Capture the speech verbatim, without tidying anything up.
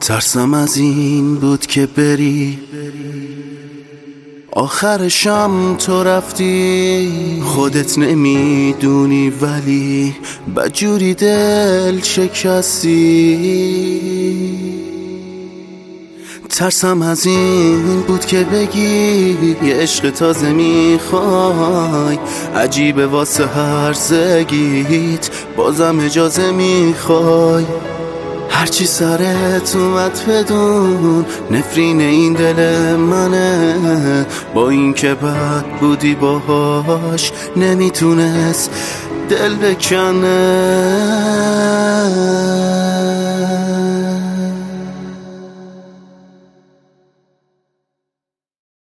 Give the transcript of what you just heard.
ترسم از این بود که بری، آخرشم تو رفتی. خودت نمیدونی ولی بدجوری دل شکستی. ترسم از این بود که بگی یه عشق تازه میخوای، عجیبه واسه هرزگیت بازم اجازه میخوای. هرچی سرت اومد بدون نفرین این دل منه، با این که بد بودی باهاش نمیتونست دل بکنه.